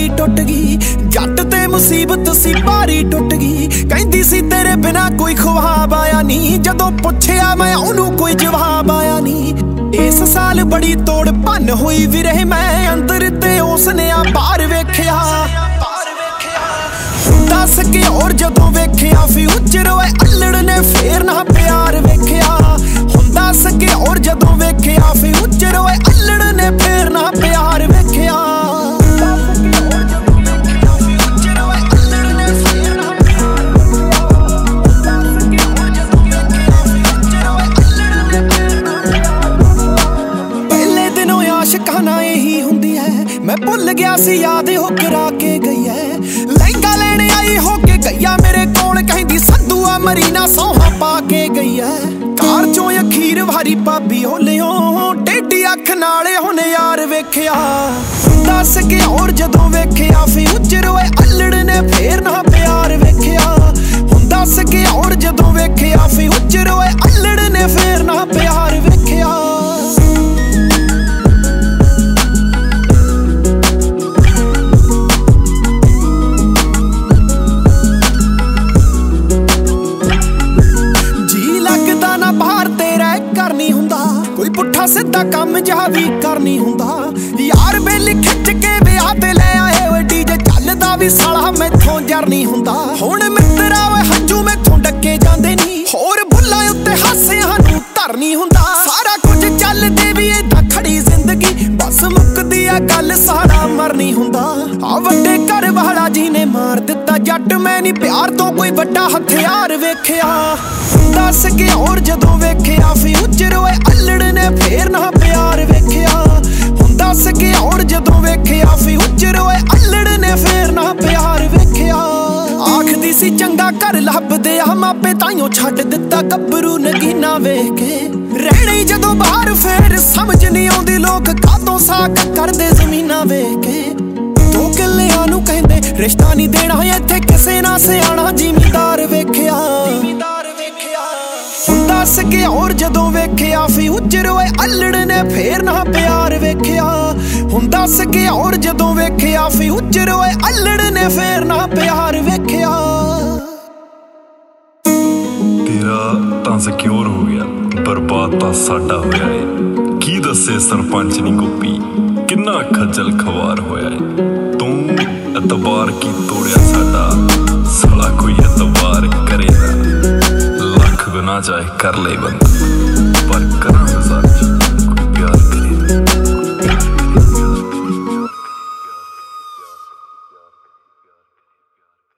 सारी टुट गई। जट ते मुसीबत सी भारी टुट गई। कहंदी सी तेरे बिना कोई ख्वाब आया नी, जदों पुछया मैं ओनू कोई जवाब आया नी। इस साल बड़ी तोड़ भन होई वीरे मैं अंदर ते उसने आ बाहर वेख्या। दस के और जदों वेख्या फ्यूचर ओए अल्लड़ ने फेर ना प्यार वेख्या। हुंदा सके और जदों वेख्या फ्यूचर ओए अल्लड़ ने फेर ना प्यार वेख्या। पहले दिनों आशिकां ना यही हुंदी है, मैं भुल गया सी याद हो करा के गई है। लहंगा लेने आई हो के गईया मेरे कोल, कहंदी संधूआ मरीना सौहा पा के गई है। कार चों अखीर वारी भाभी होलियो टेढ़ी अख नाले हुण यार वेख्या। दस के और जदों वेख्या फ्यूचर ओए अल्लड़ ने फेर ना प्यार वेख्या। हुण दस के और जदों वेख्या फ्यूचर ओए अल्लड़ ने फेर ना प्यार वेख्या। कोई पुट्ठा सीधा काम जा भी करनी हुंदा। यार बेली खिच के ब्याह ते ले आए ओए डीजे चलदा भी साला मैथों जर नहीं हुंदा। हुण मित्तरा ओए हंजू मैथों डके जांदे नी, होर भुल्लां उत्ते हासियां नूं धर नहीं हुंदा। सारा कुछ चलदे भी इदां खड़ी जिंदगी, बस मुकदी आ गल सारा मर नहीं हुंदा। आ वड्डे घर वाला जी ने मार दित्ता जट, मैं नी प्यार तो कोई वड्डा हथियार वेख्या। दस के और जदों वेख्या फ्यूचर ओए अल्लड़ ने फेर ना प्यार वेख्या। हुण दस के और जदों वेख्या फ्यूचर ओए अल्लड़ ने फेर ना प्यार वेख्या। आखदी सी चंगा घर लभदे आ मापे, ताइयों छड्ड दित्ता गब्बरू नगीना वेख के। रहणे जदों बाहर फेर समझ नहीं आउंदी लोक कातों साक करदे जमीना वेख के। दो किल्लियां नूं कहंदे रिश्ता नहीं देना, इत्थे किसे ना सियाणा जिमीदार वेख्या। दस के और जदों वेख्या फ्यूचर ओए अल्लड़ ने फेर ना प्यार वेख्या। हुण दस के और जदों वेख्या फ्यूचर ओए अल्लड़ ने फेर ना प्यार वेख्या। तेरा तां सिक्योर हो गया, बर्बाद तां साडा होया है। की दस्से सरपंच नी गोपी किन्ना खज्जल खवार होया है। तूं एतबार की तोड़िया साडा, साला कोई एतबार करे ना, लख बिना चाहे कर ले बंदा।